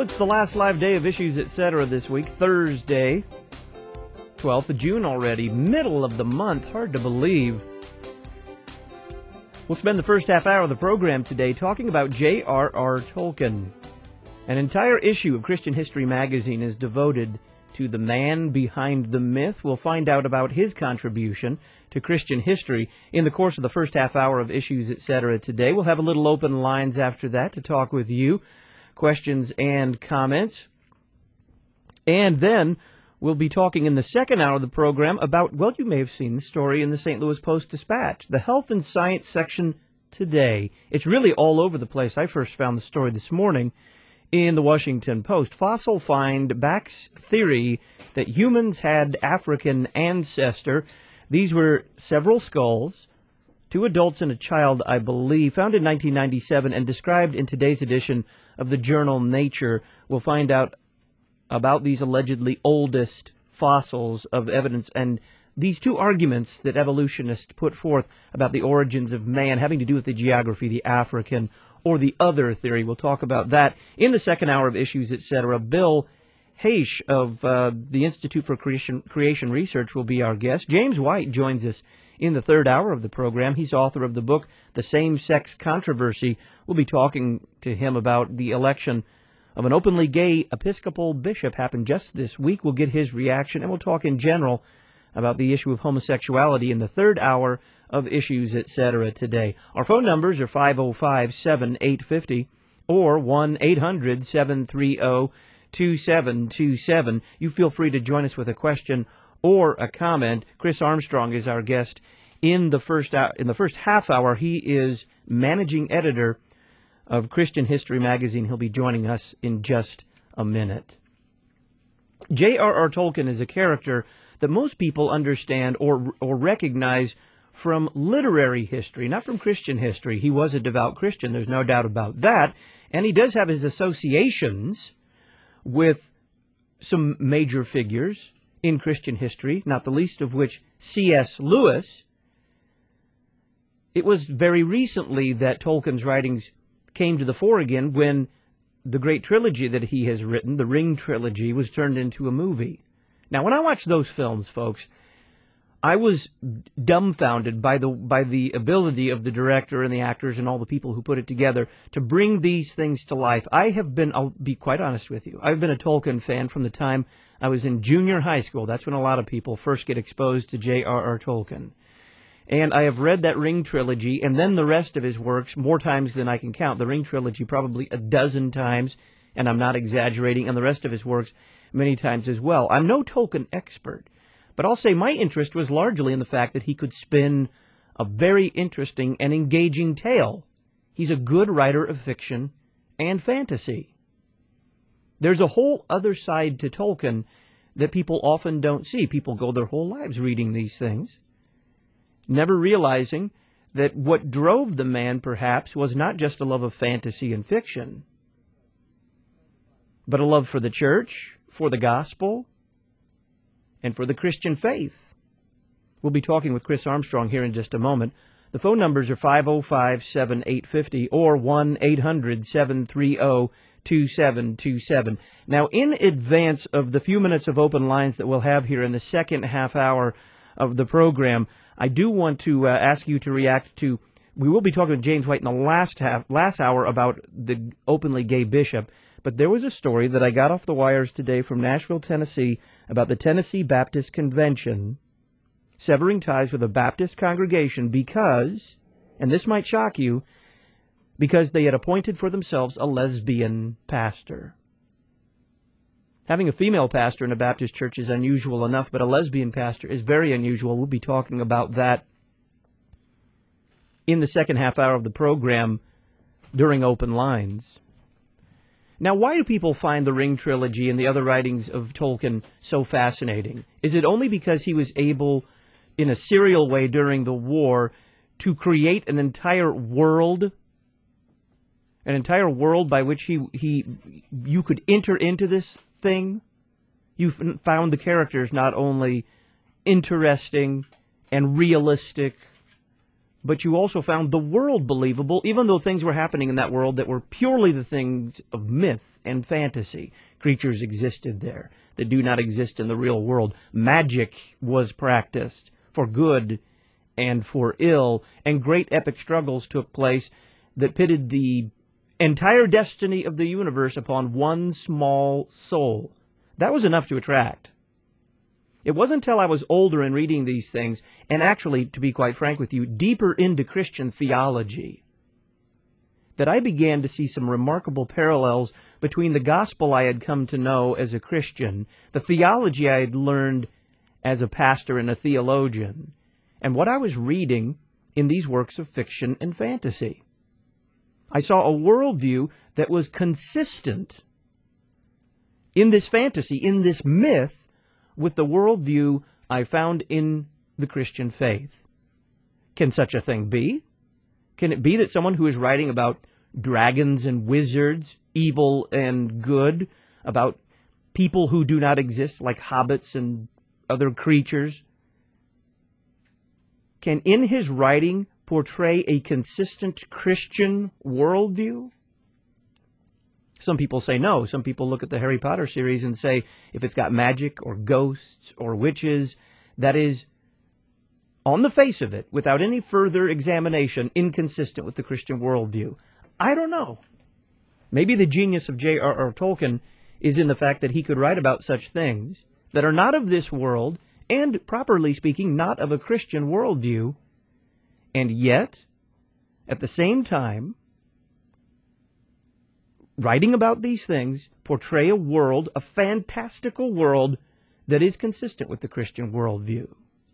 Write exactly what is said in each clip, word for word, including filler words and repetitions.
it's the last live day of Issues Etc. this week, Thursday, twelfth of June already, middle of the month, hard to believe. We'll spend the first half hour of the program today talking about J R R Tolkien. An entire issue of Christian History magazine is devoted to the man behind the myth. We'll find out about his contribution to Christian history in the course of the first half hour of Issues Etc. today. We'll have a little open lines after that to talk with you, questions and comments. And then we'll be talking in the second hour of the program about, well, you may have seen the story in the Saint Louis Post-Dispatch, the health and science section today. It's really all over the place. I first found the story this morning in the Washington Post. Fossil find backs theory that humans had African ancestor. These were several skulls, two adults and a child, I believe, found in nineteen ninety-seven and described in today's edition of the journal Nature. We'll find out about these allegedly oldest fossils of evidence and these two arguments that evolutionists put forth about the origins of man having to do with the geography, the African or the other theory. We'll talk about that in the second hour of Issues Etc. Bill Haish of uh, the Institute for Creation, Creation Research will be our guest. James White joins us in the third hour of the program. He's author of the book, The Same-Sex Controversy. We'll be talking to him about the election of an openly gay Episcopal bishop happened just this week. We'll get his reaction, and we'll talk in general about the issue of homosexuality in the third hour of Issues Etc. today. Our phone numbers are five oh five, seven eight five oh or one eight hundred, seven three oh, two seven two seven. You feel free to join us with a question or a comment. Chris Armstrong is our guest in the first hour, in the first half hour. He is managing editor of Christian History magazine. He'll be joining us in just a minute. J R R Tolkien is a character that most people understand or or recognize from literary history, not from Christian history. He was a devout Christian, there's no doubt about that, and he does have his associations with some major figures in Christian history, not the least of which C S Lewis. It was very recently that Tolkien's writings came to the fore again when the great trilogy that he has written, the Ring trilogy, was turned into a movie. Now, when I watched those films, folks, I was dumbfounded by the by the ability of the director and the actors and all the people who put it together to bring these things to life. I have been, I'll be quite honest with you, I've been a Tolkien fan from the time I was in junior high school. That's when a lot of people first get exposed to J R R Tolkien. And I have read that Ring trilogy and then the rest of his works more times than I can count. The Ring trilogy probably a dozen times, and I'm not exaggerating, and the rest of his works many times as well. I'm no Tolkien expert, but I'll say my interest was largely in the fact that he could spin a very interesting and engaging tale. He's a good writer of fiction and fantasy. There's a whole other side to Tolkien that people often don't see. People go their whole lives reading these things, never realizing that what drove the man, perhaps, was not just a love of fantasy and fiction, but a love for the church, for the gospel, and for the Christian faith. We'll be talking with Chris Armstrong here in just a moment. The phone numbers are five oh five, seven eight five oh or one eight hundred, seven three oh, two seven two seven. Now, in advance of the few minutes of open lines that we'll have here in the second half hour of the program, I do want to uh, ask you to react to, we will be talking with James White in the last half, last hour about the openly gay bishop, but there was a story that I got off the wires today from Nashville, Tennessee, about the Tennessee Baptist Convention severing ties with a Baptist congregation because, and this might shock you, because they had appointed for themselves a lesbian pastor. Having a female pastor in a Baptist church is unusual enough, but a lesbian pastor is very unusual. We'll be talking about that in the second half hour of the program during Open Lines. Now, why do people find the Ring trilogy and the other writings of Tolkien so fascinating? Is it only because he was able, in a serial way during the war, to create an entire world, an entire world by which he he you could enter into this thing? You found the characters not only interesting and realistic, but you also found the world believable, even though things were happening in that world that were purely the things of myth. and fantasy. Creatures existed there that do not exist in the real world. Magic was practiced for good and for ill, and great epic struggles took place that pitted the entire destiny of the universe upon one small soul. That was enough to attract. It wasn't until I was older and reading these things, and actually, to be quite frank with you, deeper into Christian theology, that I began to see some remarkable parallels between the gospel I had come to know as a Christian, the theology I had learned as a pastor and a theologian, and what I was reading in these works of fiction and fantasy. I saw a worldview that was consistent in this fantasy, in this myth, with the worldview I found in the Christian faith. Can such a thing be? Can it be that someone who is writing about dragons and wizards, evil and good, about people who do not exist, like hobbits and other creatures, can in his writing portray a consistent Christian worldview? Some people say no. Some people look at the Harry Potter series and say if it's got magic or ghosts or witches, that is, on the face of it, without any further examination, inconsistent with the Christian worldview. I don't know. Maybe the genius of J R R Tolkien is in the fact that he could write about such things that are not of this world and, properly speaking, not of a Christian worldview, and yet, at the same time, writing about these things, portray a world, a fantastical world, that is consistent with the Christian worldview.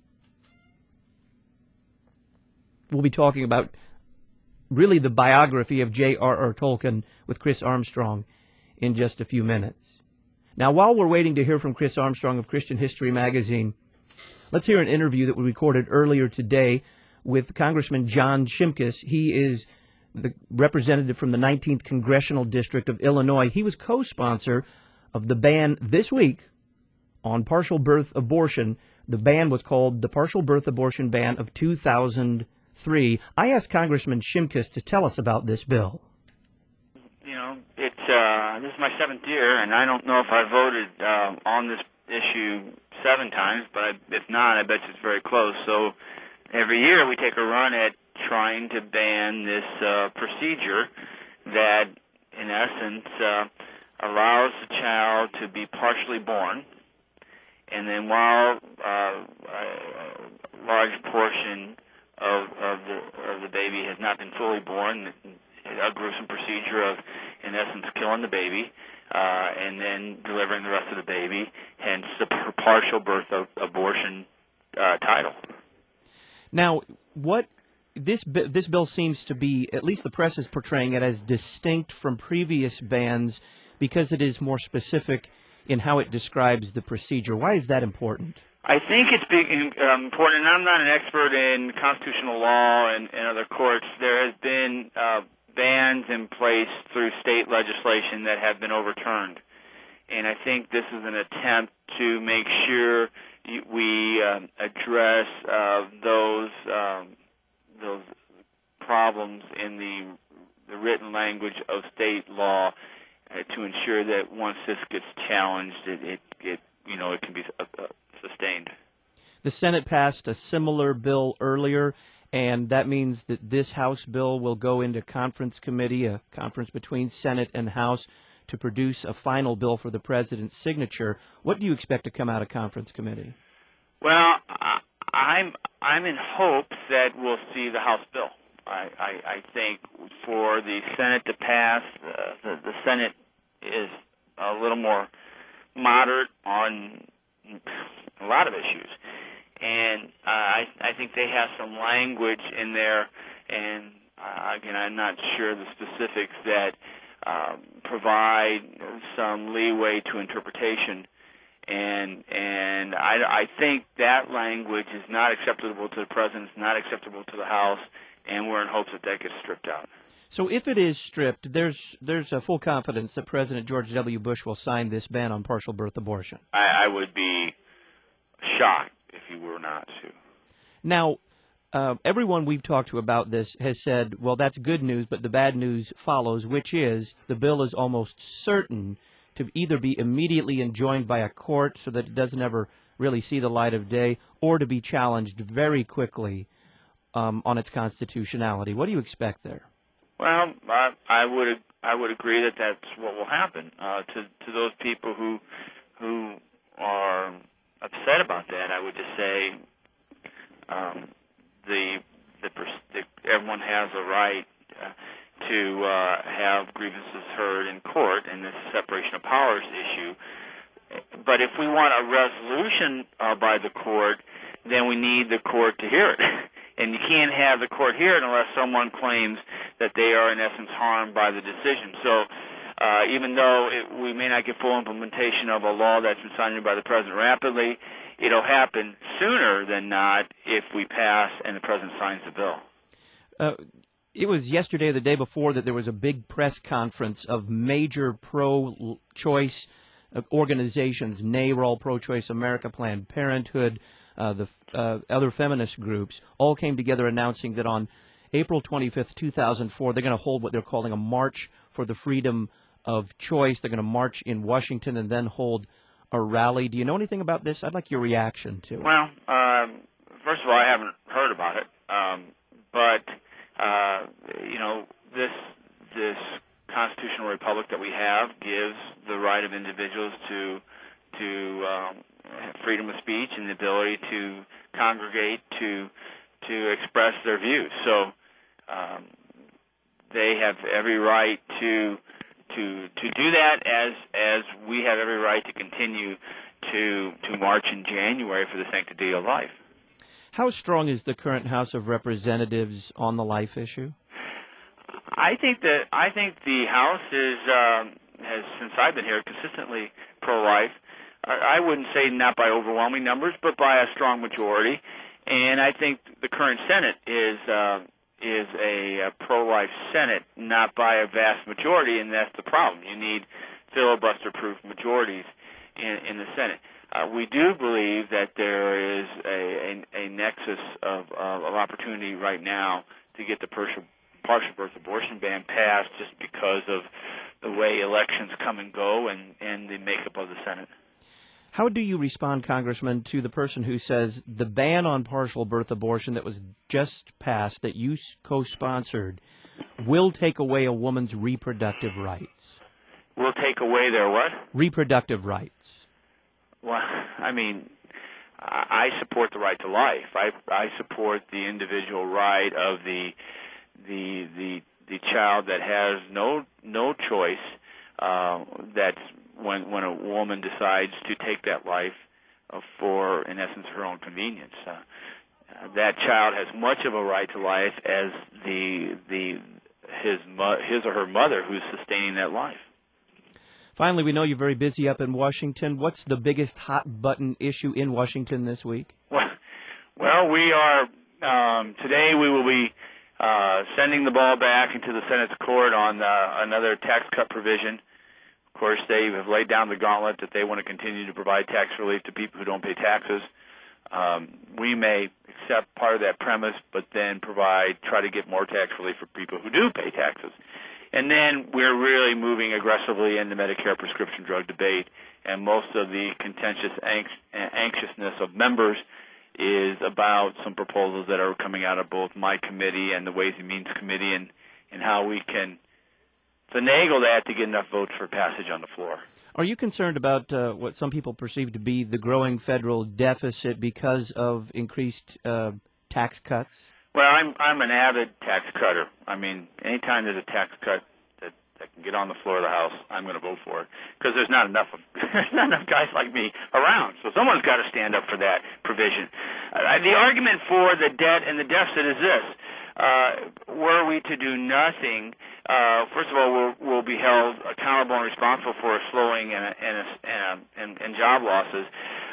We'll be talking about really the biography of J R R Tolkien with Chris Armstrong in just a few minutes. Now, while we're waiting to hear from Chris Armstrong of Christian History Magazine, let's hear an interview that we recorded earlier today with Congressman John Shimkus. He is the representative from the nineteenth Congressional District of Illinois. He was co-sponsor of the ban this week on partial birth abortion. The ban was called the Partial Birth Abortion Ban of two thousand three. I asked Congressman Shimkus to tell us about this bill. You know, it's uh, this is my seventh year, and I don't know if I voted uh, on this issue seven times, but I, if not, I bet you it's very close. So every year we take a run at trying to ban this uh, procedure that, in essence, uh, allows the child to be partially born, and then while uh, a large portion of, of the of the baby has not been fully born, a gruesome procedure of, in essence, killing the baby uh, and then delivering the rest of the baby, hence the partial birth of abortion uh, title. Now, what this this bill seems to be, at least the press is portraying it as distinct from previous bans because it is more specific in how it describes the procedure. Why is that important? I think it's big, um, important, and I'm not an expert in constitutional law and, and other courts. There has been uh, bans in place through state legislation that have been overturned, and I think this is an attempt to make sure we um, address uh, those um, those problems in the the written language of state law uh, to ensure that once this gets challenged, it, it, it you know it can be uh, uh, sustained. The Senate passed a similar bill earlier, and that means that this House bill will go into conference committee, a conference between Senate and House, to produce a final bill for the president's signature. What do you expect to come out of conference committee? Well, I, I'm I'm in hopes that we'll see the House bill. I, I, I think for the Senate to pass, uh, the, the Senate is a little more moderate on a lot of issues, and uh, I I think they have some language in there, and uh, again, I'm not sure the specifics that um, provide some leeway to interpretation. And and I, I think that language is not acceptable to the President, it's not acceptable to the House, and we're in hopes that that gets stripped out. So if it is stripped, there's there's a full confidence that President George W. Bush will sign this ban on partial birth abortion. I, I would be shocked if he were not to. Now, Uh, everyone we've talked to about this has said, well, that's good news, but the bad news follows, which is the bill is almost certain to either be immediately enjoined by a court so that it doesn't ever really see the light of day, or to be challenged very quickly um, on its constitutionality. What do you expect there? Well, I, I would I would agree that that's what will happen uh, to to those people who who are upset about that. I would just say um, the, the the everyone has a right uh, to uh, have grievances heard in court, and this separation of powers issue. But if we want a resolution uh, by the court, then we need the court to hear it. And you can't have the court hear it unless someone claims that they are, in essence, harmed by the decision. So uh, even though it, we may not get full implementation of a law that's been signed by the President rapidly, it'll happen sooner than not if we pass and the President signs the bill. Uh, it was yesterday or the day before that there was a big press conference of major pro-choice organizations, NARAL, Pro-Choice America, Planned Parenthood, uh, the uh, other feminist groups, all came together announcing that on April twenty-fifth, two thousand four, they're going to hold what they're calling a March for the Freedom of Choice. They're going to march in Washington and then hold a rally. Do you know anything about this? I'd like your reaction to it. Well, um, first of all, I haven't heard about it, um, but uh, you know, this this constitutional republic that we have gives the right of individuals to to um, freedom of speech and the ability to congregate, to to express their views. So um, they have every right to to to do that, as as we have every right to continue to to march in January for the sanctity of life. How strong is the current House of Representatives on the life issue? I think that I think the House is um, has, since I've been here, consistently pro-life. I, I wouldn't say not by overwhelming numbers, but by a strong majority. And I think the current Senate is uh, is a, a pro-life Senate, not by a vast majority, and that's the problem. You need filibuster-proof majorities in, in the Senate. Uh, we do believe that there is a, a, a nexus of, of, of opportunity right now to get the partial, partial birth abortion ban passed, just because of the way elections come and go and, and the makeup of the Senate. How do you respond, Congressman, to the person who says the ban on partial birth abortion that was just passed, that you co-sponsored, will take away a woman's reproductive rights? Will take away their what? Reproductive rights. Well, I mean, I support the right to life. I I support the individual right of the the the the child that has no no choice. Uh, that's when when a woman decides to take that life uh, for, in essence, her own convenience. Uh, uh, that child has much of a right to life as the the his mo- his or her mother who's sustaining that life. Finally, we know you're very busy up in Washington. What's the biggest hot-button issue in Washington this week? Well, well we are, um, today we will be uh, sending the ball back into the Senate's court on uh, another tax cut provision. Of course, they have laid down the gauntlet that they want to continue to provide tax relief to people who don't pay taxes. Um, we may accept part of that premise, but then provide, try to get more tax relief for people who do pay taxes. And then we're really moving aggressively in the Medicare prescription drug debate, and most of the contentious anxiousness of members is about some proposals that are coming out of both my committee and the Ways and Means Committee, and, and how we can finagle that to get enough votes for passage on the floor. Are you concerned about uh, what some people perceive to be the growing federal deficit because of increased uh, tax cuts? Well, I'm I'm an avid tax cutter. I mean, anytime there's a tax cut that, that can get on the floor of the House, I'm going to vote for it, because there's not enough of there's not enough guys like me around. So someone's got to stand up for that provision. Uh, the argument for the debt and the deficit is this: uh, were we to do nothing, uh, first of all, we'll, we'll be held accountable and responsible for a slowing and and and, and, and job losses.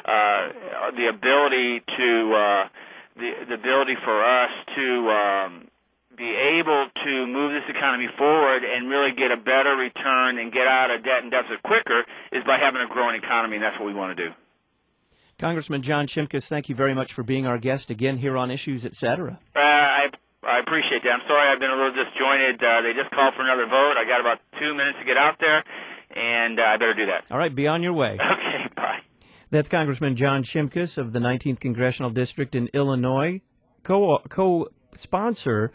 Uh, the ability to uh, The, the ability for us to um, be able to move this economy forward and really get a better return and get out of debt and deficit quicker is by having a growing economy, and that's what we want to do. Congressman John Shimkus, thank you very much for being our guest again here on Issues, et cetera. Uh, I I appreciate that. I'm sorry I've been a little disjointed. Uh, they just called for another vote. I got about two minutes to get out there, and uh, I better do that. All right, be on your way. Okay, bye. That's Congressman John Shimkus of the nineteenth Congressional District in Illinois, co- co-sponsor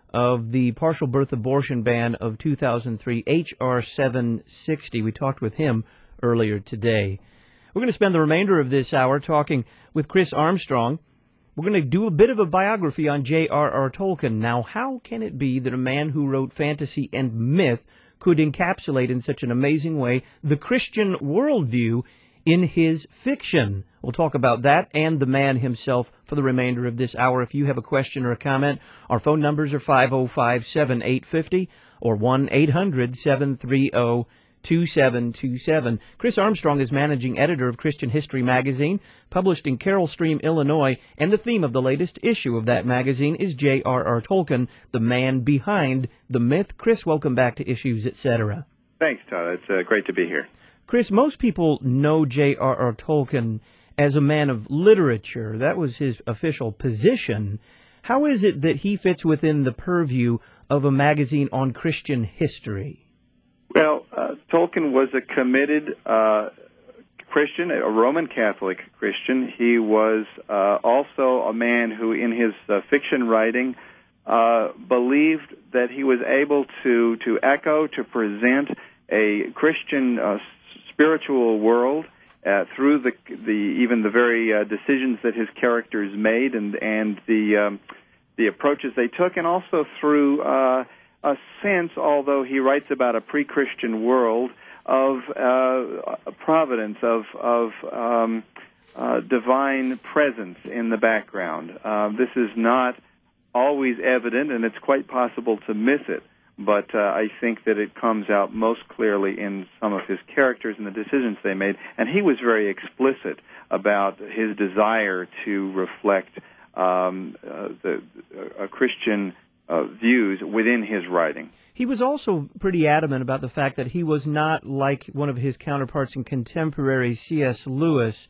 of the partial birth abortion ban of two thousand three, H R seven sixty. We talked with him earlier today. We're going to spend the remainder of this hour talking with Chris Armstrong. We're going to do a bit of a biography on J R R Tolkien. Now, how can it be that a man who wrote fantasy and myth could encapsulate in such an amazing way the Christian worldview in his fiction? We'll talk about that and the man himself for the remainder of this hour. If you have a question or a comment, our phone numbers are five oh five, seven eight five oh or one eight hundred, seven three zero, two seven two seven. Chris Armstrong is managing editor of Christian History magazine, published in Carroll Stream, Illinois, and the theme of the latest issue of that magazine is J R R Tolkien, the man behind the myth. Chris, welcome back to Issues, et cetera. Thanks, Todd. It's uh, great to be here. Chris, most people know J R R Tolkien as a man of literature. That was his official position. How is it that he fits within the purview of a magazine on Christian history? Well, uh, Tolkien was a committed uh, Christian, a Roman Catholic Christian. He was uh, also a man who, in his uh, fiction writing, uh, believed that he was able to, to echo, to present a Christian uh, spiritual world uh, through the, the even the very uh, decisions that his characters made and and the um, the approaches they took, and also through uh, a sense, although he writes about a pre-Christian world, of uh, providence, of of um, uh, divine presence in the background. Uh, this is not always evident, and it's quite possible to miss it. But uh, I think that it comes out most clearly in some of his characters and the decisions they made. And he was very explicit about his desire to reflect um, uh, the uh, Christian uh, views within his writing. He was also pretty adamant about the fact that he was not like one of his counterparts in contemporary C S Lewis,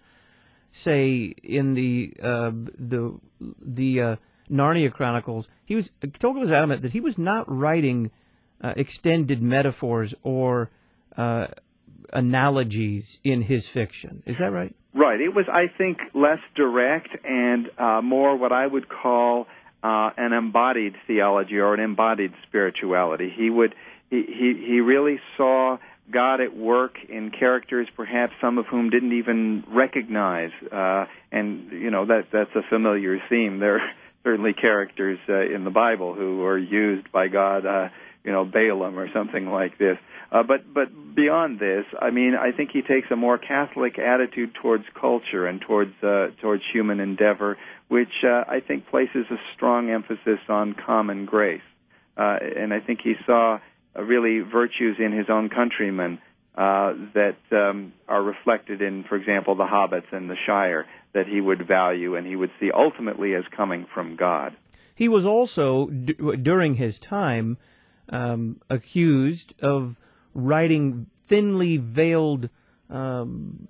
say in the uh, the the uh, Narnia Chronicles. He was Tolkien was adamant that he was not writing Uh, extended metaphors or uh, analogies in his fiction. Is that right? Right. It was, I think, less direct and uh, more what I would call uh, an embodied theology or an embodied spirituality. He would he, he he really saw God at work in characters, perhaps some of whom didn't even recognize. Uh, and you know that that's a familiar theme. There are certainly characters uh, in the Bible who are used by God. Uh, you know, Balaam or something like this. Uh, but but beyond this, I mean, I think he takes a more Catholic attitude towards culture and towards uh, towards human endeavor, which uh, I think places a strong emphasis on common grace. Uh, and I think he saw uh, really virtues in his own countrymen uh, that um, are reflected in, for example, the hobbits and the Shire that he would value and he would see ultimately as coming from God. He was also, d- during his time, Um, accused of writing thinly veiled um,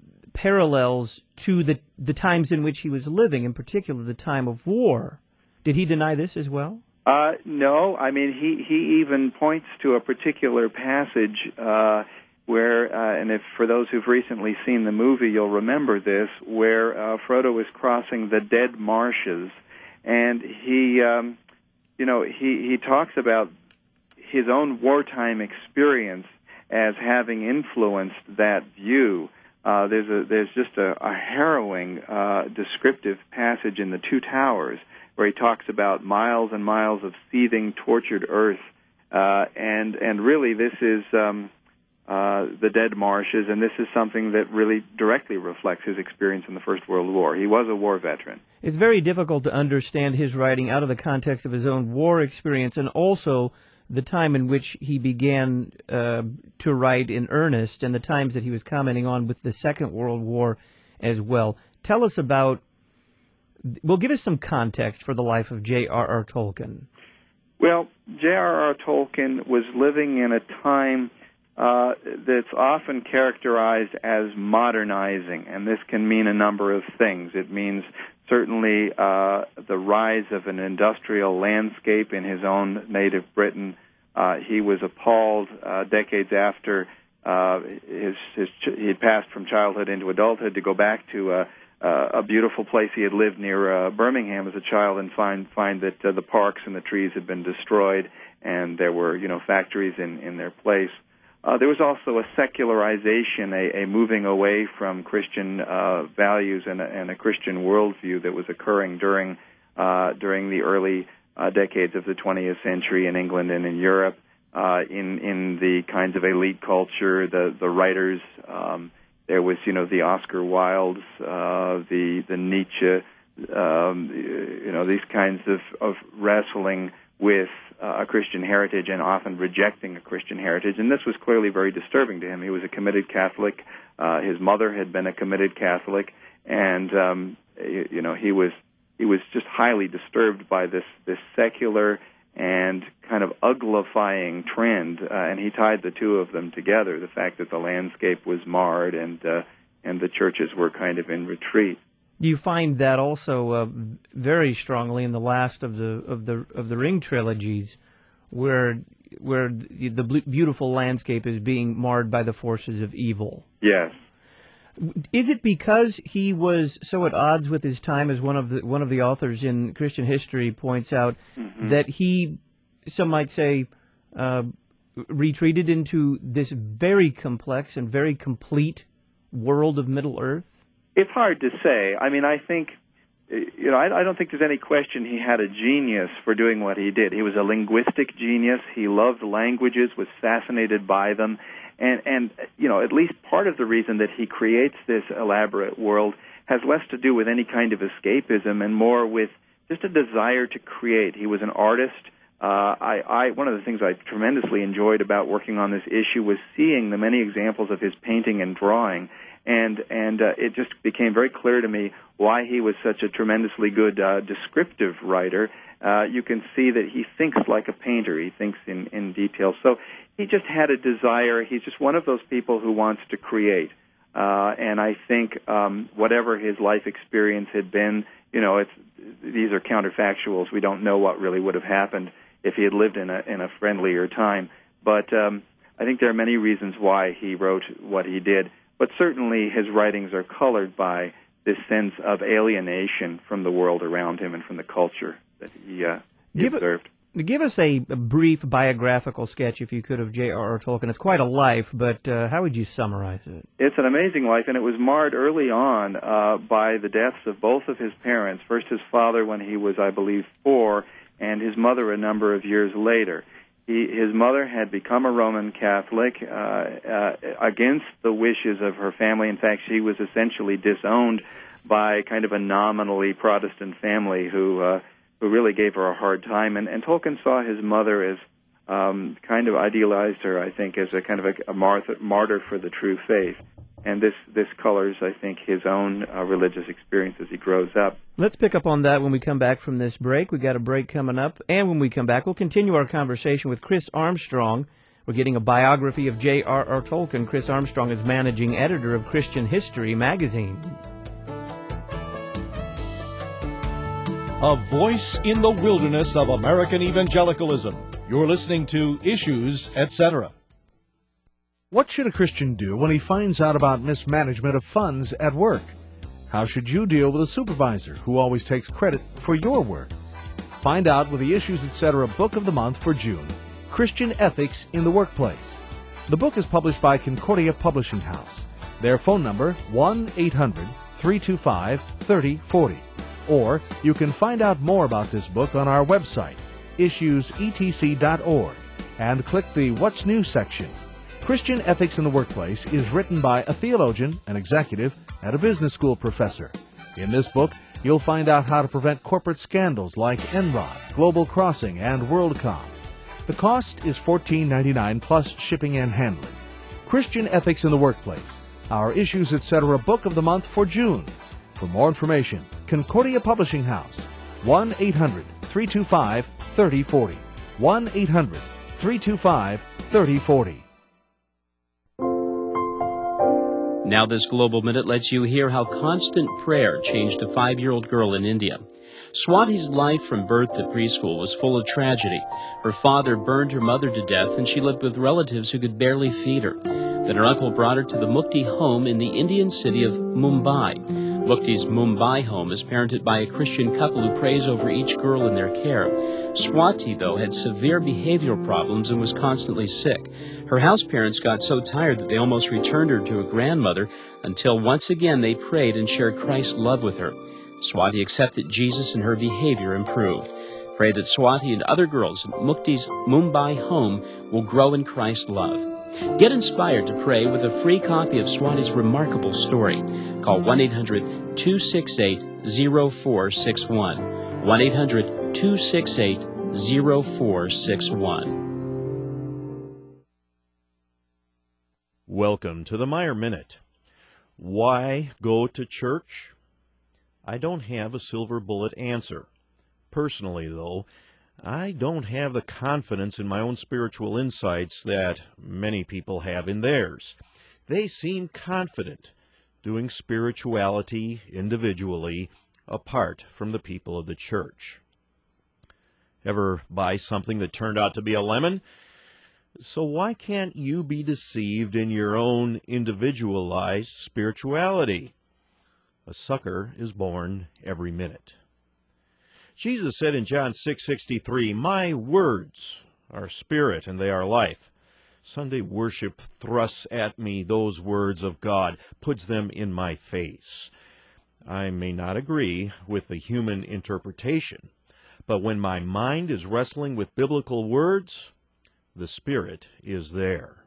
parallels to the the times in which he was living, in particular the time of war. Did he deny this as well? Uh, no. I mean, he, he even points to a particular passage uh, where, uh, and if for those who've recently seen the movie, you'll remember this, where uh, Frodo is crossing the Dead Marshes, and he, um, you know, he, he talks about his own wartime experience as having influenced that view. Uh, there's a there's just a, a harrowing uh, descriptive passage in the Two Towers where he talks about miles and miles of seething, tortured earth, uh, and and really this is um, uh, the Dead Marshes, and this is something that really directly reflects his experience in the First World War. He was a war veteran. It's very difficult to understand his writing out of the context of his own war experience, and also the time in which he began uh, to write in earnest and the times that he was commenting on with the Second World War as well. Tell us about, well, give us some context for the life of J R R Tolkien. Well, J R R Tolkien was living in a time uh, that's often characterized as modernizing, and this can mean a number of things. It means certainly uh, the rise of an industrial landscape in his own native Britain. Uh, he was appalled uh, decades after uh, his, his ch- he had passed from childhood into adulthood to go back to uh, uh, a beautiful place he had lived near uh, Birmingham as a child and find find that uh, the parks and the trees had been destroyed and there were, you know, factories in, in their place. Uh, there was also a secularization, a, a moving away from Christian uh, values and a, and a Christian worldview that was occurring during uh, during the early uh, decades of the twentieth century in England and in Europe. Uh, in in the kinds of elite culture, the the writers, um, there was, you know, the Oscar Wildes, uh, the the Nietzsche, um, you know, these kinds of of wrestling with uh, a Christian heritage and often rejecting a Christian heritage, and this was clearly very disturbing to him. He was a committed Catholic. Uh, his mother had been a committed Catholic, and um, you, you know, he was he was just highly disturbed by this this secular and kind of uglifying trend, uh, and he tied the two of them together, the fact that the landscape was marred and uh, and the churches were kind of in retreat. You find that also uh, very strongly in the last of the of the of the Ring trilogies, where where the, the beautiful landscape is being marred by the forces of evil. Yes. Is it because he was so at odds with his time, as one of the one of the authors in Christian history points out, mm-hmm. that he, some might say, uh, retreated into this very complex and very complete world of Middle Earth? It's hard to say. I mean, I think, you know, I, I don't think there's any question he had a genius for doing what he did. He was a linguistic genius. He loved languages, was fascinated by them. And, and, you know, at least part of the reason that he creates this elaborate world has less to do with any kind of escapism and more with just a desire to create. He was an artist. Uh, I, I, one of the things I tremendously enjoyed about working on this issue was seeing the many examples of his painting and drawing. And, and uh, it just became very clear to me why he was such a tremendously good uh, descriptive writer. Uh, you can see that he thinks like a painter. He thinks in, in detail. So he just had a desire. He's just one of those people who wants to create. Uh, and I think um, whatever his life experience had been, you know, it's, these are counterfactuals. We don't know what really would have happened if he had lived in a, in a friendlier time. But um, I think there are many reasons why he wrote what he did. But certainly his writings are colored by this sense of alienation from the world around him and from the culture that he, uh, he give observed. A, give us a, a brief biographical sketch, if you could, of J R R. Tolkien. It's quite a life, but uh, how would you summarize it? It's an amazing life, and it was marred early on uh, by the deaths of both of his parents. First his father when he was, I believe, four, and his mother a number of years later. He, his mother had become a Roman Catholic uh, uh, against the wishes of her family. In fact, she was essentially disowned by kind of a nominally Protestant family who uh, who really gave her a hard time. And, and Tolkien saw his mother as um, kind of idealized her, I think, as a kind of a, a martyr, martyr for the true faith. And this, this colors, I think, his own uh, religious experience as he grows up. Let's pick up on that when we come back from this break. We've got a break coming up. And when we come back, we'll continue our conversation with Chris Armstrong. We're getting a biography of J R R. Tolkien. Chris Armstrong is managing editor of Christian History magazine. A voice in the wilderness of American evangelicalism. You're listening to Issues, et cetera. What should a Christian do when he finds out about mismanagement of funds at work? How should you deal with a supervisor who always takes credit for your work? Find out with the Issues, et cetera book of the month for June, Christian Ethics in the Workplace. The book is published by Concordia Publishing House. Their phone number, one eight hundred, three two five, three oh four oh. Or you can find out more about this book on our website, issues e t c dot org, and click the What's New section. Christian Ethics in the Workplace is written by a theologian, an executive, and a business school professor. In this book, you'll find out how to prevent corporate scandals like Enron, Global Crossing, and WorldCom. The cost is fourteen ninety-nine plus shipping and handling. Christian Ethics in the Workplace, our Issues, et cetera book of the month for June. For more information, Concordia Publishing House, one eight hundred, three two five, three oh four oh, one eight hundred, three two five, three oh four oh. Now this Global Minute lets you hear how constant prayer changed a five-year-old girl in India. Swati's life from birth to preschool was full of tragedy. Her father burned her mother to death, and she lived with relatives who could barely feed her. Then her uncle brought her to the Mukti home in the Indian city of Mumbai. Mukti's Mumbai home is parented by a Christian couple who prays over each girl in their care. Swati, though, had severe behavioral problems and was constantly sick. Her house parents got so tired that they almost returned her to a grandmother until once again they prayed and shared Christ's love with her. Swati accepted Jesus and her behavior improved. Pray that Swati and other girls at Mukti's Mumbai home will grow in Christ's love. Get inspired to pray with a free copy of Swati's remarkable story. Call one eight hundred two six eight zero four six one. one eight hundred two six eight zero four six one. Welcome to the Meyer Minute. Why go to church? I don't have a silver bullet answer. Personally, though, I don't have the confidence in my own spiritual insights that many people have in theirs. They seem confident doing spirituality individually apart from the people of the church. Ever buy something that turned out to be a lemon? So why can't you be deceived in your own individualized spirituality? A sucker is born every minute. Jesus said in John six sixty-three, "My words are spirit and they are life." Sunday worship thrusts at me those words of God, puts them in my face. I may not agree with the human interpretation, but when my mind is wrestling with biblical words, the Spirit is there.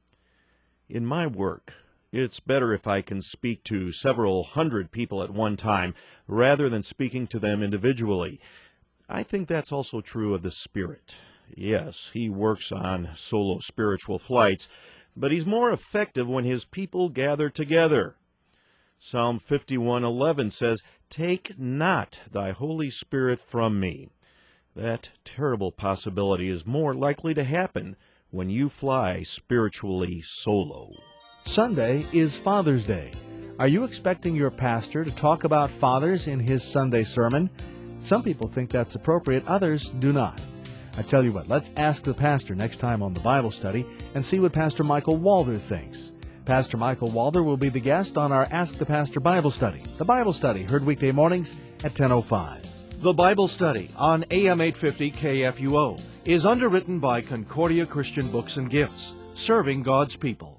In my work, it's better if I can speak to several hundred people at one time rather than speaking to them individually. I think that's also true of the Spirit. Yes, he works on solo spiritual flights, but he's more effective when his people gather together. Psalm fifty-one eleven says, "Take not thy Holy Spirit from me." That terrible possibility is more likely to happen when you fly spiritually solo. Sunday is Father's Day. Are you expecting your pastor to talk about fathers in his Sunday sermon? Some people think that's appropriate, others do not. I tell you what, let's ask the pastor next time on the Bible study and see what Pastor Michael Walder thinks. Pastor Michael Walder will be the guest on our Ask the Pastor Bible study. The Bible study, heard weekday mornings at ten oh five. The Bible study on A M eight fifty K F U O is underwritten by Concordia Christian Books and Gifts, serving God's people.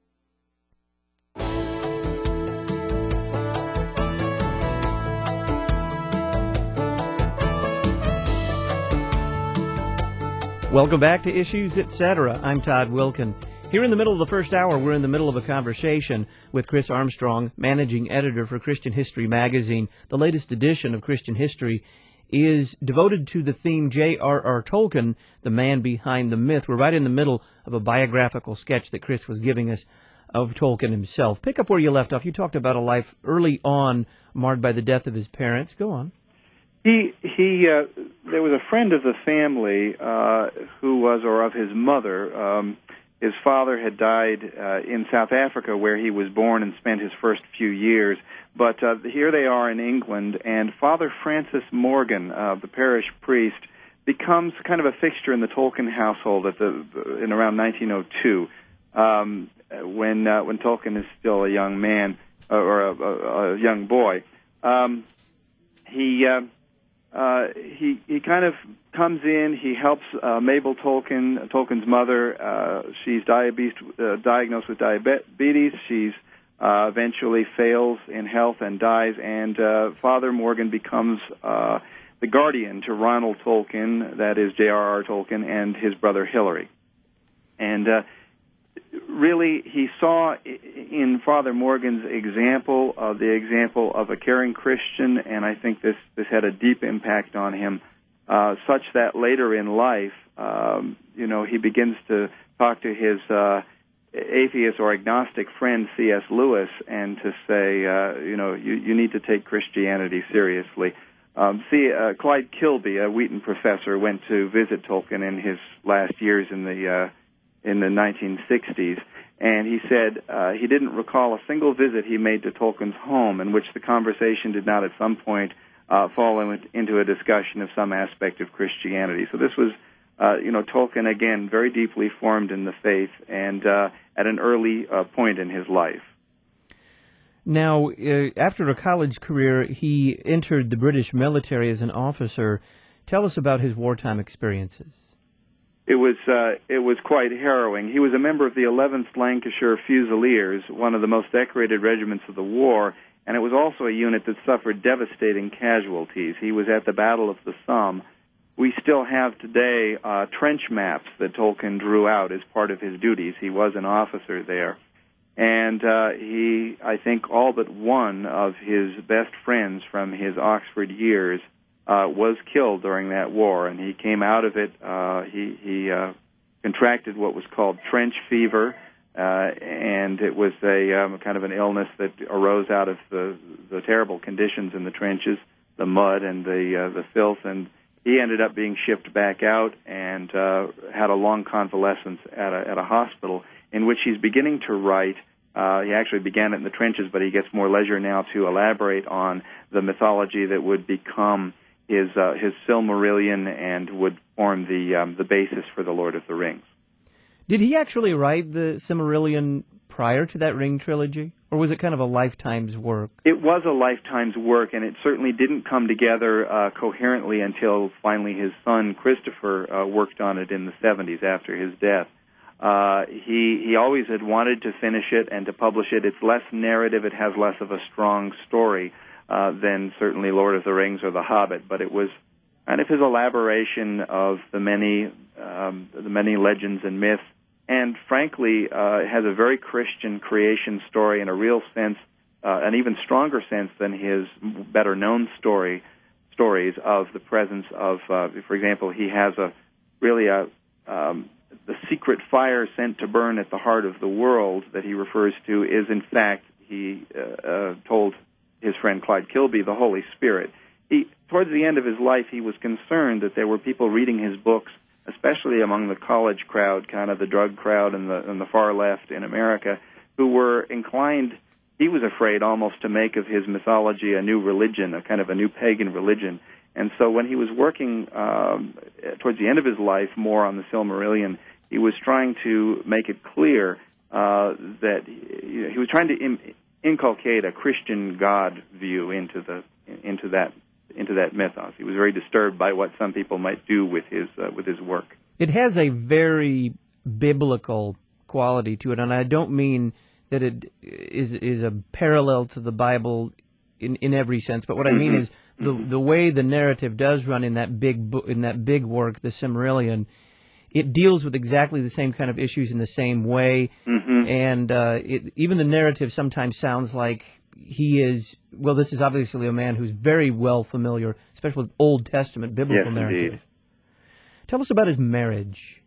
Welcome back to Issues, et cetera. I'm Todd Wilkin. Here in the middle of the first hour, we're in the middle of a conversation with Chris Armstrong, managing editor for Christian History Magazine. The latest edition of Christian History is devoted to the theme J R R Tolkien, the man behind the myth. We're right in the middle of a biographical sketch that Chris was giving us of Tolkien himself. Pick up where you left off. You talked about a life early on marred by the death of his parents. Go on. He he. Uh, there was a friend of the family uh, who was, or of his mother. Um, his father had died uh, in South Africa, where he was born and spent his first few years. But uh, here they are in England, and Father Francis Morgan, uh, the parish priest, becomes kind of a fixture in the Tolkien household at the in around nineteen oh two, um, when uh, when Tolkien is still a young man uh, or a, a, a young boy. Um, he. Uh, Uh, he he kind of comes in. He helps uh, Mabel Tolkien, Tolkien's mother. Uh, she's diabetes, uh, diagnosed with diabetes. She's uh, eventually fails in health and dies. And uh, Father Morgan becomes uh, the guardian to Ronald Tolkien, that is J R R Tolkien, and his brother Hilary. And uh, really, he saw in Father Morgan's example, uh, the example of a caring Christian, and I think this, this had a deep impact on him, uh, such that later in life, um, you know, he begins to talk to his uh, atheist or agnostic friend C S Lewis and to say, uh, you know, you, you need to take Christianity seriously. Um, see, uh, Clyde Kilby, a Wheaton professor, went to visit Tolkien in his last years in the uh, in the nineteen sixties, And he said uh, he didn't recall a single visit he made to Tolkien's home in which the conversation did not at some point uh, fall in, into a discussion of some aspect of Christianity. So this was, uh, you know, Tolkien, again, very deeply formed in the faith and uh, at an early uh, point in his life. Now, uh, after a college career, he entered the British military as an officer. Tell us about his wartime experiences. It was uh, it was quite harrowing. He was a member of the eleventh Lancashire Fusiliers, one of the most decorated regiments of the war, and it was also a unit that suffered devastating casualties. He was at the Battle of the Somme. We still have today uh, trench maps that Tolkien drew out as part of his duties. He was an officer there. And uh, he, I think, all but one of his best friends from his Oxford years uh, was killed during that war, and he came out of it. Uh, he he uh, contracted what was called trench fever, uh, and it was a um, kind of an illness that arose out of the, the terrible conditions in the trenches, the mud and the uh, the filth, and he ended up being shipped back out and uh, had a long convalescence at a, at a hospital, in which he's beginning to write. Uh, he actually began it in the trenches, but he gets more leisure now to elaborate on the mythology that would become his uh, his Silmarillion and would form the um, the basis for the Lord of the Rings. Did he actually write the Silmarillion prior to that Ring trilogy, or was it kind of a lifetime's work? It was a lifetime's work, and it certainly didn't come together uh, coherently until finally his son Christopher uh, worked on it in the seventies after his death. Uh, he he always had wanted to finish it and to publish it. It's less narrative. It has less of a strong story uh, than certainly Lord of the Rings or The Hobbit. But it was kind of his elaboration of the many um, the many legends and myths, and frankly, uh, it has a very Christian creation story in a real sense, uh, an even stronger sense than his better known story stories of the presence of, uh, for example, he has a really a um, the secret fire sent to burn at the heart of the world that he refers to is, in fact, he uh, uh, told his friend Clyde Kilby, the Holy Spirit. He, towards the end of his life, he was concerned that there were people reading his books, especially among the college crowd, kind of the drug crowd and the, and the far left in America, who were inclined, he was afraid almost to make of his mythology a new religion, a kind of a new pagan religion. And so when he was working um, towards the end of his life more on the Silmarillion, he was trying to make it clear uh, that you know, he was trying to im- inculcate a Christian God view into the into that into that mythos. He was very disturbed by what some people might do with his uh, with his work. It has a very biblical quality to it, and I don't mean that it is is a parallel to the Bible in, in every sense, but what I mean is the the way the narrative does run in that big bo- in that big work, the Silmarillion. It deals with exactly the same kind of issues in the same way, mm-hmm. and uh, it, even the narrative sometimes sounds like he is, well, this is obviously a man who's very well familiar, especially with Old Testament biblical yes, narrative. Indeed. Tell us about his marriage.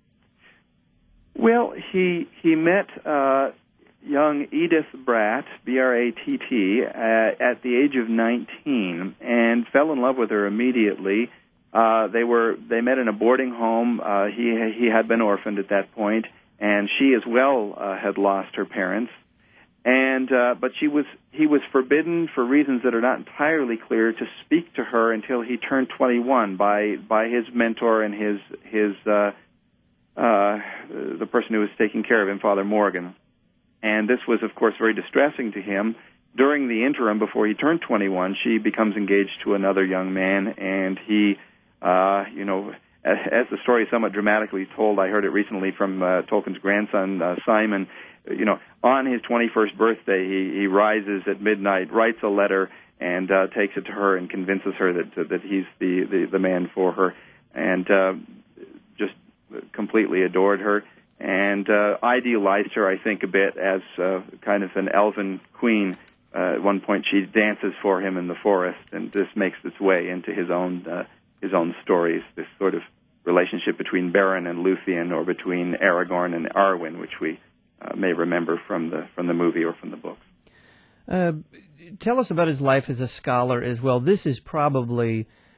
Well, he he met uh, young Edith Bratt, B R A T T, uh, at the age of nineteen, and fell in love with her immediately. Uh, they were they met in a boarding home. Uh, he he had been orphaned at that point, and she as well uh, had lost her parents. And uh, but she was he was forbidden for reasons that are not entirely clear to speak to her until he turned twenty-one by by his mentor and his his uh, uh, the person who was taking care of him, Father Morgan. And this was, of course, very distressing to him. During the interim, before he turned twenty-one, she becomes engaged to another young man, and he. Uh, you know, as, as the story is somewhat dramatically told, I heard it recently from uh, Tolkien's grandson, uh, Simon. You know, on his twenty-first birthday, he, he rises at midnight, writes a letter, and uh, takes it to her and convinces her that that he's the, the, the man for her, and uh, just completely adored her, and uh, idealized her, I think, a bit as uh, kind of an elven queen. Uh, at one point, she dances for him in the forest, and this makes its way into his own uh, his own stories, this sort of relationship between Beren and Luthien, or between Aragorn and Arwen, which we uh, may remember from the from the movie or from the books. Uh, tell us about his life as a scholar as well. This is probably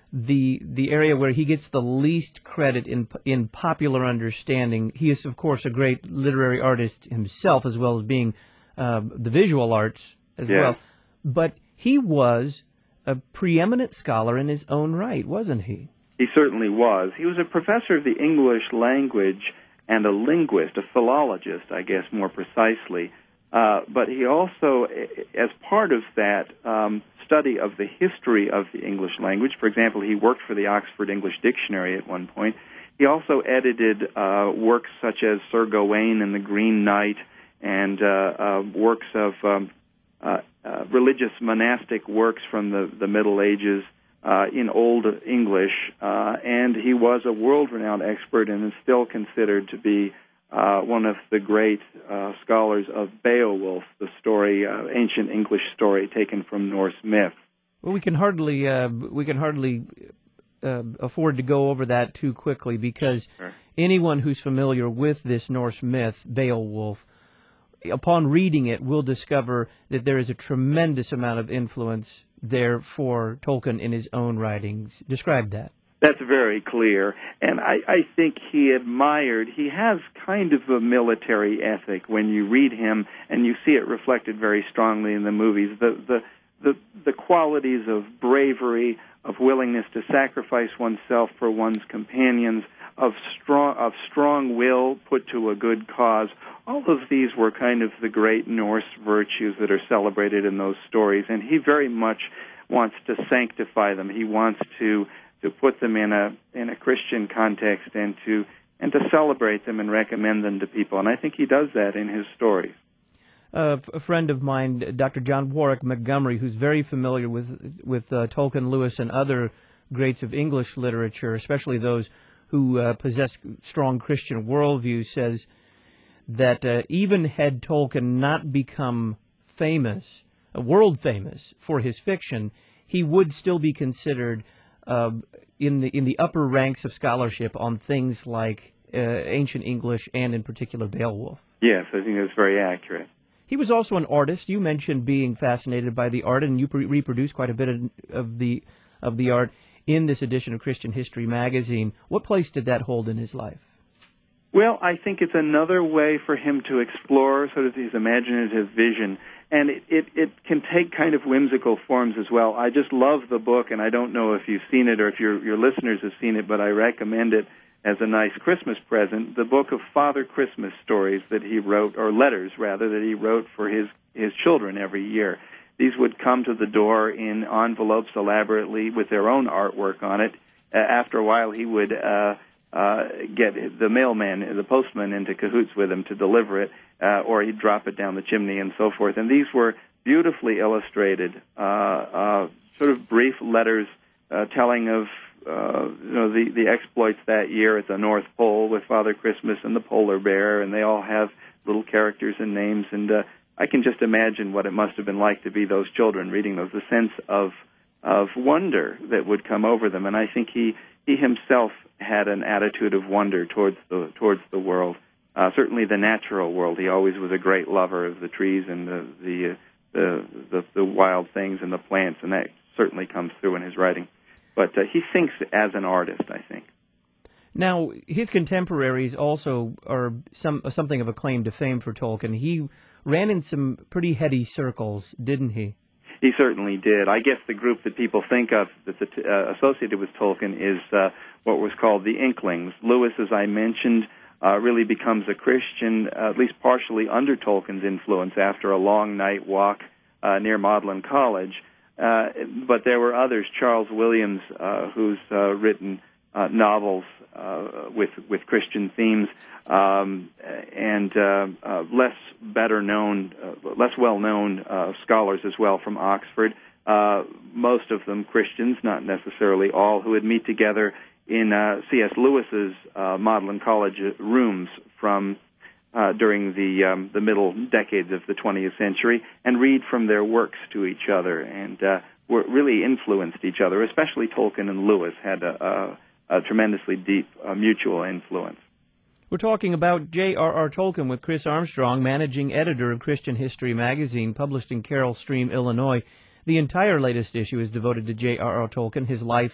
the the area where he gets the least credit in in popular understanding. He is, of course, a great literary artist himself, as well as being uh, the visual arts as Yes. well. But he was a preeminent scholar in his own right, wasn't he? He certainly was. He was a professor of the English language and a linguist, a philologist, I guess, more precisely. Uh, but he also, as part of that um, study of the history of the English language, for example, he worked for the Oxford English Dictionary at one point. He also edited uh, works such as Sir Gawain and the Green Knight, and uh, uh, works of um, uh, uh, religious monastic works from the, the Middle Ages uh, in Old English. Uh, and he was a world-renowned expert and is still considered to be Uh, one of the great uh, scholars of Beowulf, the story, uh, ancient English story taken from Norse myth. Well, we can hardly uh, we can hardly uh, afford to go over that too quickly, because Sure. anyone who's familiar with this Norse myth, Beowulf, upon reading it, will discover that there is a tremendous amount of influence there for Tolkien in his own writings. Describe that. That's very clear, and I, I think he admired, he has kind of a military ethic when you read him, and you see it reflected very strongly in the movies. The, the, the, the qualities of bravery, of willingness to sacrifice oneself for one's companions, of strong, of strong will put to a good cause, all of these were kind of the great Norse virtues that are celebrated in those stories, and he very much wants to sanctify them. He wants to to put them in a in a Christian context and to and to celebrate them and recommend them to people. And I think he does that in his stories. Uh, a friend of mine, Doctor John Warwick Montgomery, who's very familiar with with uh, Tolkien, Lewis, and other greats of English literature, especially those who uh, possess strong Christian worldviews, says that uh, even had Tolkien not become famous, uh, world famous for his fiction, he would still be considered Uh, in the in the upper ranks of scholarship on things like uh, ancient English and, in particular, Beowulf. Yes, I think that's very accurate. He was also an artist. You mentioned being fascinated by the art, and you pre- reproduce quite a bit of, of the of the art in this edition of Christian History magazine. What place did that hold in his life? Well, I think it's another way for him to explore sort of his imaginative vision, and it, it, it can take kind of whimsical forms as well. I just love the book, and I don't know if you've seen it or if your, your listeners have seen it, but I recommend it as a nice Christmas present, the book of Father Christmas stories that he wrote, or letters, rather, that he wrote for his, his children every year. These would come to the door in envelopes elaborately with their own artwork on it. Uh, after a while, he would uh, uh, get the mailman, the postman, into cahoots with him to deliver it, uh, or he'd drop it down the chimney and so forth. And these were beautifully illustrated, uh, uh, sort of brief letters uh, telling of uh, you know the, the exploits that year at the North Pole with Father Christmas and the polar bear, and they all have little characters and names. And uh, I can just imagine what it must have been like to be those children reading those, the sense of of wonder that would come over them. And I think he he himself had an attitude of wonder towards the towards the world. Uh, certainly the natural world. He always was a great lover of the trees and the the, uh, the the the wild things and the plants, and that certainly comes through in his writing. But uh, he thinks as an artist, I think. Now, his contemporaries also are some something of a claim to fame for Tolkien. He ran in some pretty heady circles, didn't he? He certainly did. I guess the group that people think of that's uh, associated with Tolkien is uh, what was called the Inklings. Lewis, as I mentioned, uh, really becomes a Christian, uh, at least partially under Tolkien's influence, after a long night walk uh, near Magdalen College. Uh, but there were others, Charles Williams, uh, who's uh, written uh, novels uh, with with Christian themes, um, and uh, uh, less better known, uh, less well known uh, scholars as well from Oxford. Uh, most of them Christians, not necessarily all, who would meet together in uh, C S Lewis's uh, Magdalen College rooms from uh, during the um, the middle decades of the twentieth century, and read from their works to each other, and uh, were really influenced each other. Especially Tolkien and Lewis had a, a, a tremendously deep uh, mutual influence. We're talking about J R R. Tolkien with Chris Armstrong, managing editor of Christian History magazine, published in Carroll Stream, Illinois. The entire latest issue is devoted to J R R. Tolkien, his life,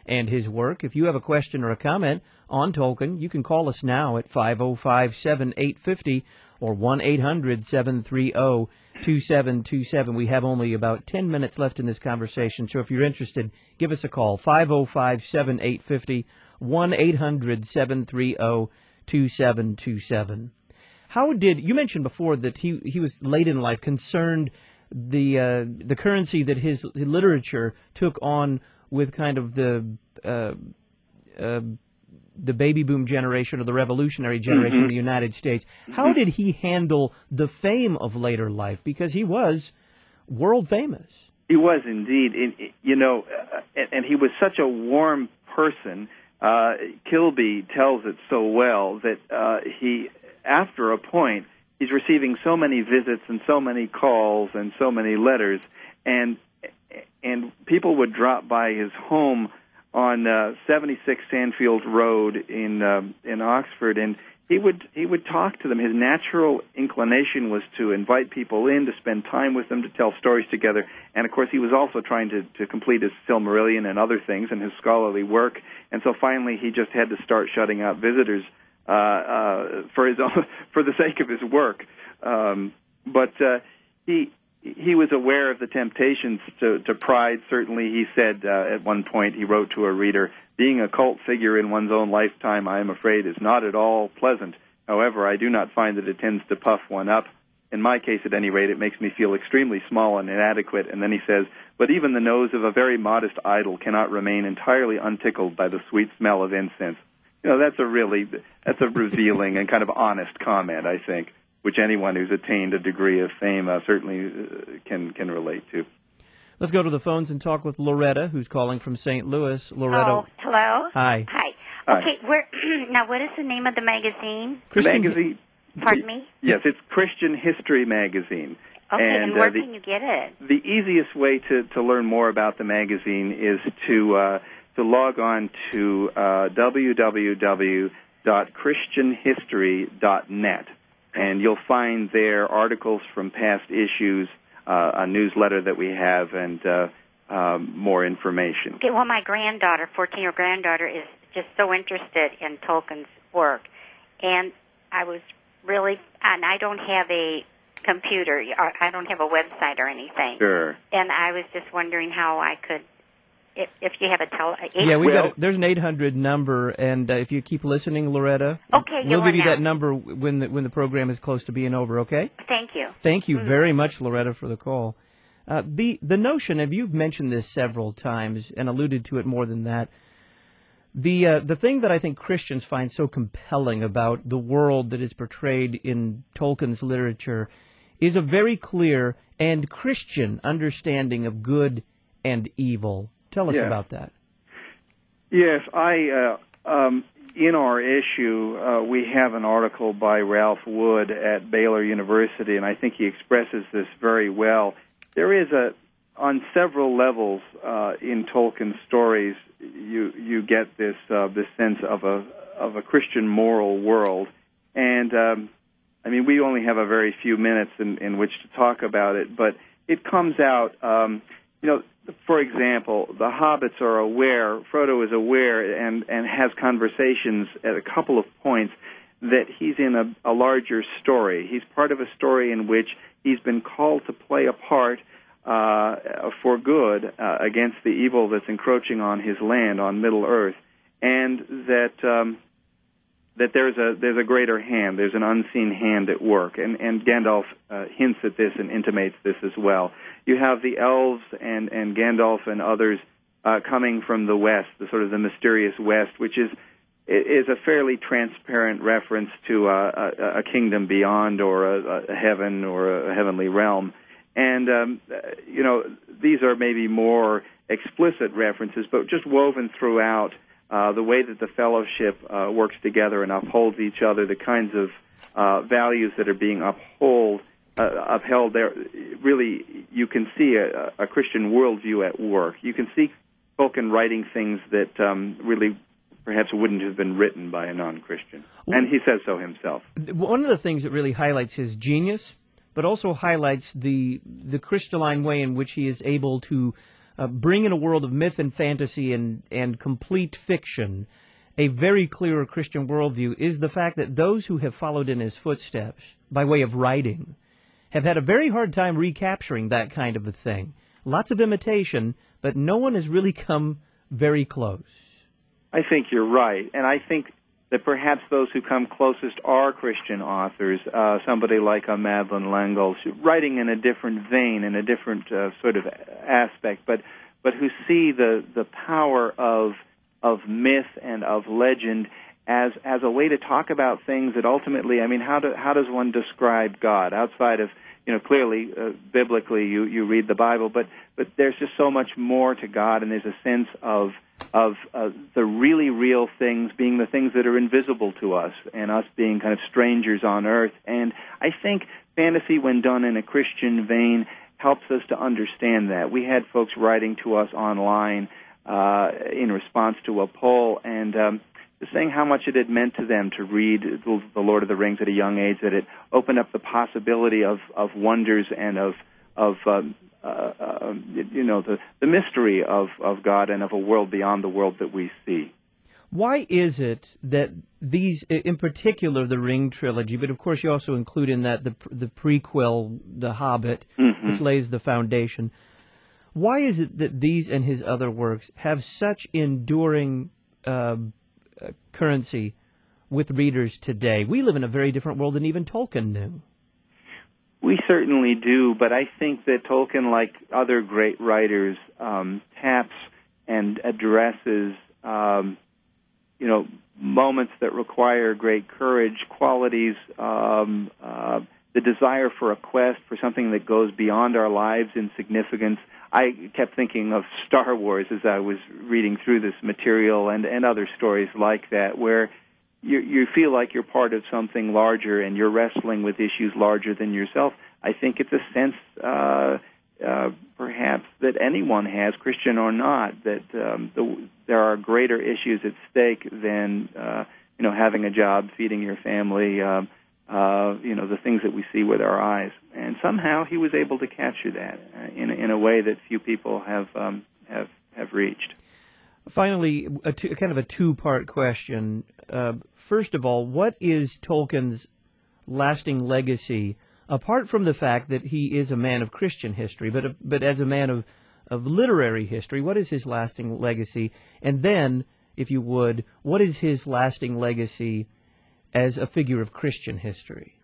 and his work. If you have a question or a comment on Tolkien, you can call us now at five oh five, seven eight five oh or one eight hundred, seven three oh, two seven two seven. We have only about ten minutes left in this conversation, so if you're interested, give us a call, five oh five, seven eight five oh, one eight hundred, seven three oh, two seven two seven. How did, you mentioned before that he, he was late in life concerned the uh, the currency that his literature took on with kind of the uh, uh, the baby boom generation or the revolutionary generation Mm-hmm. of the United States. How did he handle the fame of later life? Because he was world famous. He was indeed. It, it- you know, uh, and, and he was such a warm person. Uh, Kilby tells it so well that uh, he, after a point, he's receiving so many visits and so many calls and so many letters, and and people would drop by his home on uh, seventy-six Sandfield Road in uh, in Oxford, and he would he would talk to them. His natural inclination was to invite people in, to spend time with them, to tell stories together. And, of course, he was also trying to, to complete his Silmarillion and other things and his scholarly work. And so finally he just had to start shutting out visitors uh, uh, for his own, for the sake of his work. Um, but uh, he he was aware of the temptations to, to pride. Certainly, he said uh, at one point, he wrote to a reader, "Being a cult figure in one's own lifetime, I am afraid, is not at all pleasant. However, I do not find that it tends to puff one up. In my case, at any rate, it makes me feel extremely small and inadequate." And then he says, "But even the nose of a very modest idol cannot remain entirely untickled by the sweet smell of incense." You know, that's a really, that's a revealing and kind of honest comment, I think, which anyone who's attained a degree of fame uh, certainly uh, can can relate to. Let's go to the phones and talk with Loretta, who's calling from Saint Louis. Loretta. Oh, hello? Hi. Hi. Hi. Okay, where now what is the name of the magazine? Christian- Magazine. Pardon me? Yes, it's Christian History Magazine. Okay, and, and where uh, the, can you get it? The easiest way to, to learn more about the magazine is to uh, to log on to uh, w w w dot christian history dot net, and you'll find there articles from past issues, uh, a newsletter that we have, and uh, um, more information. Okay, well, my granddaughter, fourteen-year-old granddaughter, is just so interested in Tolkien's work, and I was really, and I don't have a computer, or I don't have a website or anything. Sure. And I was just wondering how I could, if, if you have a tele... Yeah, we Well- got a, there's an eight hundred number, and uh, if you keep listening, Loretta, Okay, we'll you give you are that now. number when the, when the program is close to being over, okay? Thank you. Thank you very much, Loretta, for the call. Uh, the the notion, and you've mentioned this several times and alluded to it more than that, the uh, the thing that I think Christians find so compelling about the world that is portrayed in Tolkien's literature is a very clear and Christian understanding of good and evil. Tell us Yeah. about that. Yes, I. Uh, um, in our issue, uh, we have an article by Ralph Wood at Baylor University, and I think he expresses this very well. There is a, on several levels uh, in Tolkien's stories, you you get this uh, this sense of a of a Christian moral world, and um, I mean we only have a very few minutes in, in which to talk about it, but it comes out. Um, you know, for example, the hobbits are aware. Frodo is aware and and has conversations at a couple of points that he's in a, a larger story. He's part of a story in which he's been called to play a part uh, for good uh, against the evil that's encroaching on his land, on Middle Earth, and that um, that there's a there's a greater hand, there's an unseen hand at work, and and Gandalf uh, hints at this and intimates this as well. You have the elves and and Gandalf and others uh, coming from the west, the sort of the mysterious west, which is is a fairly transparent reference to uh, a, a kingdom beyond, or a, a heaven, or a heavenly realm. And, um, you know, these are maybe more explicit references, but just woven throughout uh, the way that the fellowship uh, works together and upholds each other, the kinds of uh, values that are being uphold, uh, upheld there. Really, you can see a, a Christian worldview at work. You can see Tolkien writing things that um, really perhaps wouldn't have been written by a non-Christian. And he says so himself. One of the things that really highlights his genius, but also highlights the the crystalline way in which he is able to uh, bring in a world of myth and fantasy and, and complete fiction a very clear Christian worldview is the fact that those who have followed in his footsteps by way of writing have had a very hard time recapturing that kind of a thing. Lots of imitation, but no one has really come very close. I think you're right, and I think that perhaps those who come closest are Christian authors, uh, somebody like a Madeleine L'Engle, writing in a different vein, in a different uh, sort of aspect, but but who see the, the power of of myth and of legend as as a way to talk about things that ultimately, I mean, how do how does one describe God outside of, you know, clearly uh, biblically you you read the Bible, but but there's just so much more to God, and there's a sense of of uh, the really real things being the things that are invisible to us, and us being kind of strangers on earth. And I think fantasy, when done in a Christian vein, helps us to understand that. We had folks writing to us online uh, in response to a poll, and um, saying how much it had meant to them to read The Lord of the Rings at a young age, that it opened up the possibility of, of wonders and of of um, uh, uh, you know the, the mystery of, of God and of a world beyond the world that we see. Why is it that these, in particular, the Ring trilogy, but of course you also include in that the the prequel, The Hobbit, mm-hmm. which lays the foundation? Why is it that these and his other works have such enduring uh, currency with readers today? We live in a very different world than even Tolkien knew. We certainly do, but I think that Tolkien, like other great writers, um, taps and addresses um, you know, moments that require great courage, qualities, um, uh, the desire for a quest, for something that goes beyond our lives in significance. I kept thinking of Star Wars as I was reading through this material, and, and other stories like that, where you, you feel like you're part of something larger and you're wrestling with issues larger than yourself. I think it's a sense, uh, uh, perhaps, that anyone has, Christian or not, that um, the, there are greater issues at stake than uh, you know, having a job, feeding your family, um, uh, you know, the things that we see with our eyes. And somehow he was able to capture that uh, in in a way that few people have um, have have reached. Finally, a two, kind of a two-part question. Uh, first of all, what is Tolkien's lasting legacy, apart from the fact that he is a man of Christian history, but but as a man of, of literary history, what is his lasting legacy? And then, if you would, what is his lasting legacy as a figure of Christian history?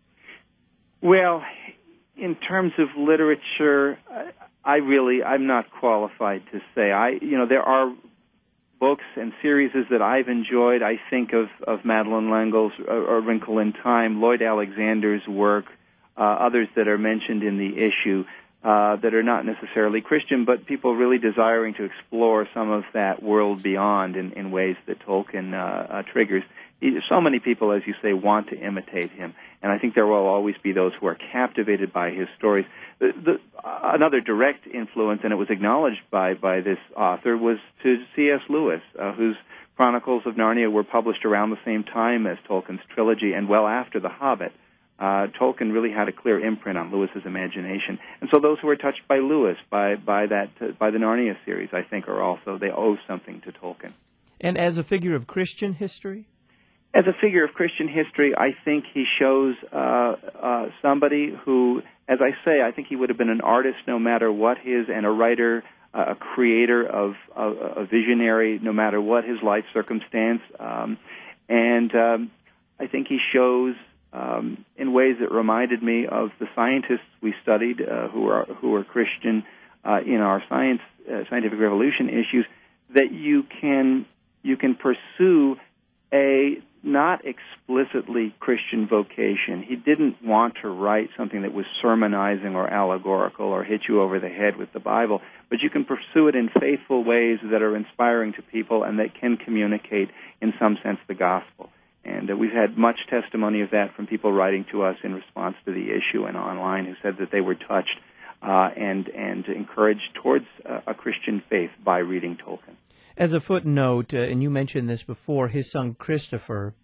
Well, in terms of literature, I really, I'm not qualified to say. I, you know, there are books and series that I've enjoyed. I think of, of Madeleine L'Engle's A Wrinkle in Time, Lloyd Alexander's work, uh, others that are mentioned in the issue uh, that are not necessarily Christian, but people really desiring to explore some of that world beyond in, in ways that Tolkien uh, uh, triggers. So many people, as you say, want to imitate him, and I think there will always be those who are captivated by his stories. The, the, another direct influence, and it was acknowledged by, by this author, was to C S Lewis, uh, whose Chronicles of Narnia were published around the same time as Tolkien's trilogy and well after The Hobbit. Uh, Tolkien really had a clear imprint on Lewis's imagination, and so those who are touched by Lewis, by by that, uh, by the Narnia series, I think, are also, they owe something to Tolkien. And as a figure of Christian history? As a figure of Christian history, I think he shows uh, uh, somebody who, as I say, I think he would have been an artist no matter what his, and a writer, uh, a creator of, of a visionary, no matter what his life circumstance. Um, and um, I think he shows um, in ways that reminded me of the scientists we studied uh, who are who are Christian uh, in our science uh, scientific revolution issues, that you can you can pursue a not explicitly Christian vocation. He didn't want to write something that was sermonizing or allegorical or hit you over the head with the Bible, but you can pursue it in faithful ways that are inspiring to people and that can communicate, in some sense, the gospel. And uh, we've had much testimony of that from people writing to us in response to the issue and online, who said that they were touched uh, and, and encouraged towards uh, a Christian faith by reading Tolkien. As a footnote, uh, and you mentioned this before, his son Christopher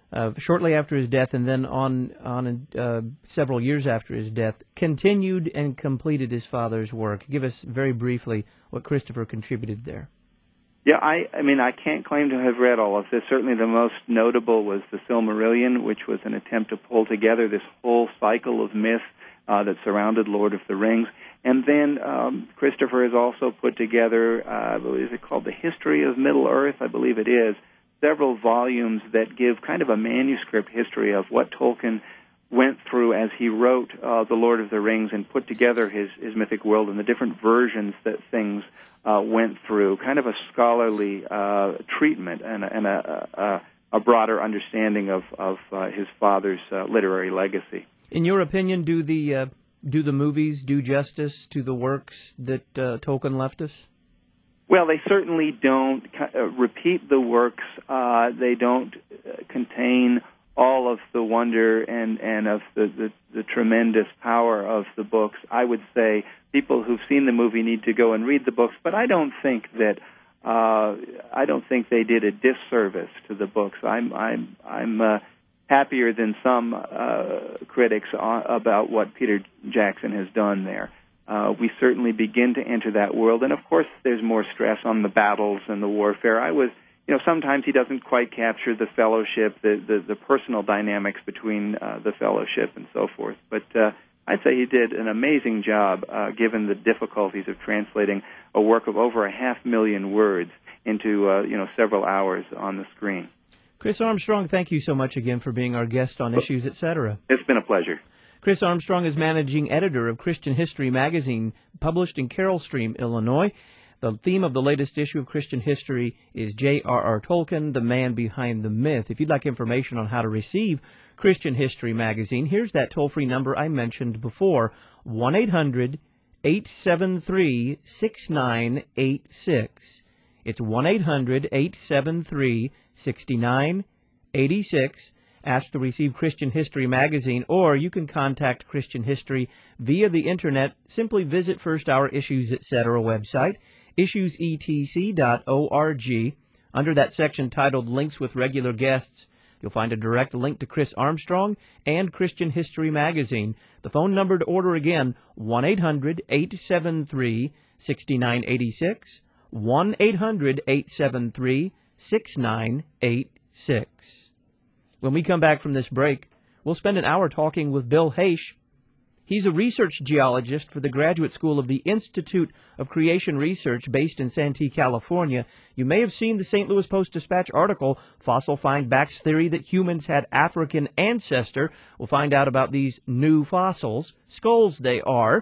uh, shortly after his death, and then on on uh, several years after his death, continued and completed his father's work. Give us very briefly what Christopher contributed there. Yeah, I, I mean, I can't claim to have read all of this. Certainly the most notable was the Silmarillion, which was an attempt to pull together this whole cycle of myth uh, that surrounded Lord of the Rings. And then um, Christopher has also put together, uh, I believe it's called The History of Middle-earth, I believe it is, several volumes that give kind of a manuscript history of what Tolkien went through as he wrote uh, The Lord of the Rings and put together his, his mythic world and the different versions that things uh, went through, kind of a scholarly uh, treatment and, and a, a, a broader understanding of, of uh, his father's uh, literary legacy. In your opinion, do the uh, do the movies do justice to the works that uh, Tolkien left us? Well, they certainly don't uh, repeat the works. Uh, they don't uh, contain all of the wonder and, and of the, the, the tremendous power of the books. I would say people who've seen the movie need to go and read the books, but I don't think that uh, I don't think they did a disservice to the books. I'm I'm I'm uh, happier than some uh, critics on, about what Peter Jackson has done there. Uh, we certainly begin to enter that world, and of course there's more stress on the battles and the warfare. I was, you know, sometimes he doesn't quite capture the fellowship, the, the, the personal dynamics between uh, the fellowship and so forth. But uh, I'd say he did an amazing job, uh, given the difficulties of translating a work of over a half million words into, uh, you know, several hours on the screen. Chris Armstrong, thank you so much again for being our guest on Issues, et cetera. It's been a pleasure. Chris Armstrong is managing editor of Christian History magazine, published in Carroll Stream, Illinois. The theme of the latest issue of Christian History is J R R Tolkien, the man behind the myth. If you'd like information on how to receive Christian History magazine, here's that toll-free number I mentioned before, one eight hundred, eight seven three, six nine eight six. It's one eight hundred, eight seven three, six nine eight six. Ask to receive Christian History magazine, or you can contact Christian History via the Internet. Simply visit First Hour Issues, et cetera website, issues e t c dot org. Under that section titled Links with Regular Guests, you'll find a direct link to Chris Armstrong and Christian History magazine. The phone number to order again, one eight hundred, eight seven three, six nine eight six, one eight hundred, eight seven three, six nine eight six. When we come back from this break, we'll spend an hour talking with Bill Haish. He's a research geologist for the Graduate School of the Institute of Creation Research based in Santee, California. You may have seen the Saint Louis Post-Dispatch article, Fossil Find Backs Theory that Humans Had African Ancestor. We'll find out about these new fossils, skulls they are,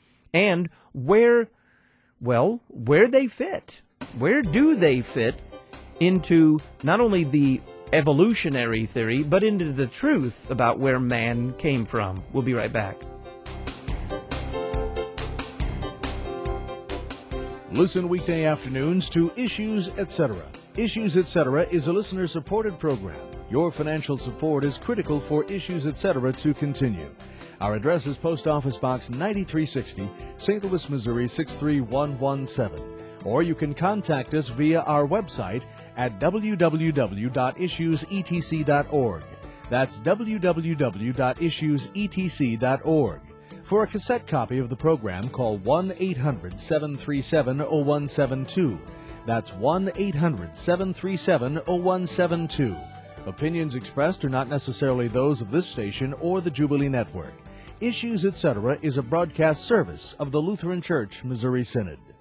and where, well, where they fit. Where do they fit into not only the evolutionary theory, but into the truth about where man came from. We'll be right back. Listen weekday afternoons to Issues, et cetera. Issues, et cetera is a listener-supported program. Your financial support is critical for Issues, et cetera to continue. Our address is Post Office Box ninety-three sixty, Saint Louis, Missouri six three one one seven. Or you can contact us via our website at w w w dot issues e t c dot org. That's w w w dot issues e t c dot org. For a cassette copy of the program, call one eight hundred, seven three seven, zero one seven two. That's one eight hundred, seven three seven, zero one seven two. Opinions expressed are not necessarily those of this station or the Jubilee Network. Issues, et cetera is a broadcast service of the Lutheran Church, Missouri Synod.